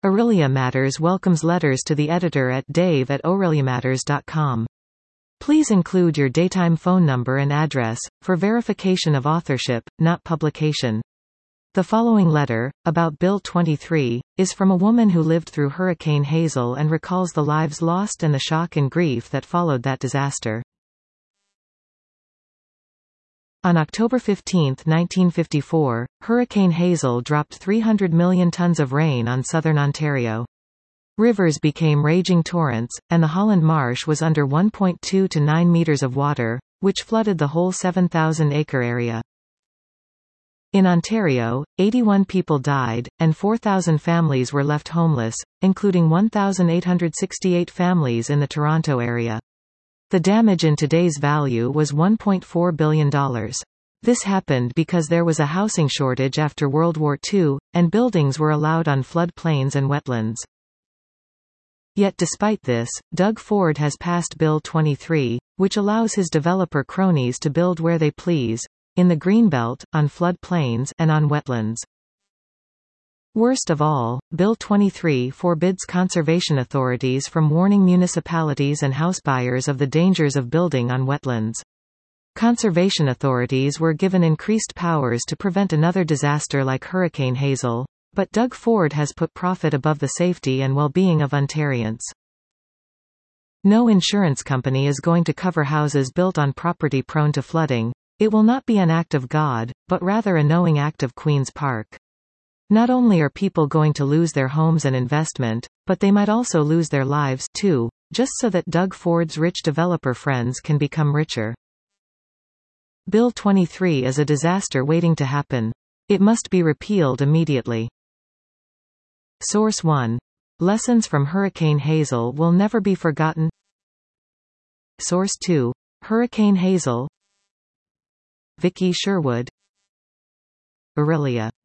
Aurelia Matters welcomes letters to the editor at dave@aureliamatters.com. Please include your daytime phone number and address, for verification of authorship, not publication. The following letter, about Bill 23, is from a woman who lived through Hurricane Hazel and recalls the lives lost and the shock and grief that followed that disaster. On October 15, 1954, Hurricane Hazel dropped 300 million tons of rain on southern Ontario. Rivers became raging torrents, and the Holland Marsh was under 1.2 to 9 meters of water, which flooded the whole 7,000-acre area. In Ontario, 81 people died, and 4,000 families were left homeless, including 1,868 families in the Toronto area. The damage in today's value was $1.4 billion. This happened because there was a housing shortage after World War II, and buildings were allowed on flood plains and wetlands. Yet despite this, Doug Ford has passed Bill 23, which allows his developer cronies to build where they please, in the Greenbelt, on flood plains, and on wetlands. Worst of all, Bill 23 forbids conservation authorities from warning municipalities and house buyers of the dangers of building on wetlands. Conservation authorities were given increased powers to prevent another disaster like Hurricane Hazel, but Doug Ford has put profit above the safety and well-being of Ontarians. No insurance company is going to cover houses built on property prone to flooding. It will not be an act of God, but rather a knowing act of Queen's Park. Not only are people going to lose their homes and investment, but they might also lose their lives, too, just so that Doug Ford's rich developer friends can become richer. Bill 23 is a disaster waiting to happen. It must be repealed immediately. Source 1. Lessons from Hurricane Hazel will never be forgotten. Source 2. Hurricane Hazel. Vicky Sherwood. Aurelia.